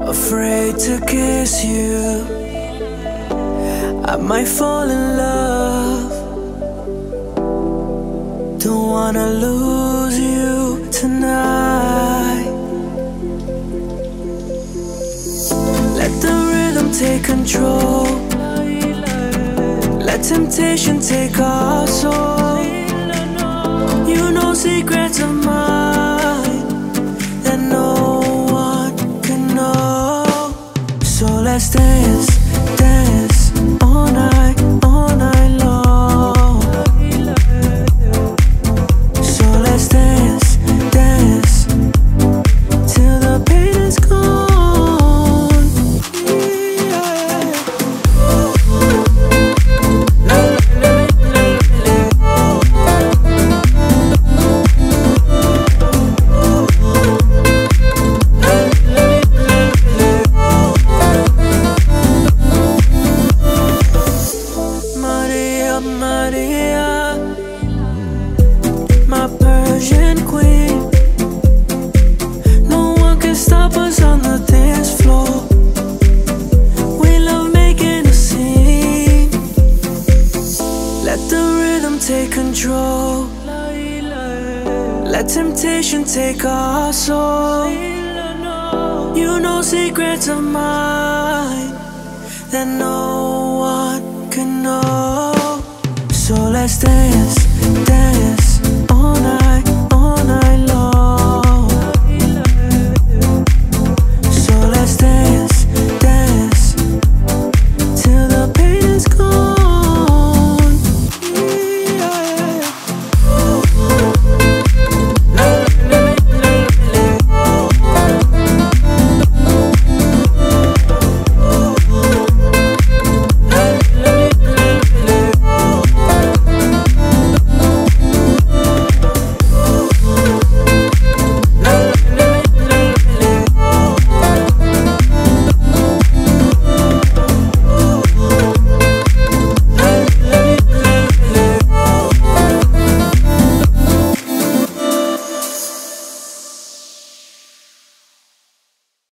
afraid to kiss you. I might fall in love. Don't wanna lose you tonight. Let the rhythm take control. Let temptation take our soul. You know secrets of mine that no one can know. So let's dance, dance all night long. So let's dance, dance till the pain is gone. Maria, Maria, my Persian queen. No one can stop us on the dance floor. We love making a scene. Let the rhythm take control. Let temptation take our soul. You know secrets of mine that no one can know. So let's dance, dance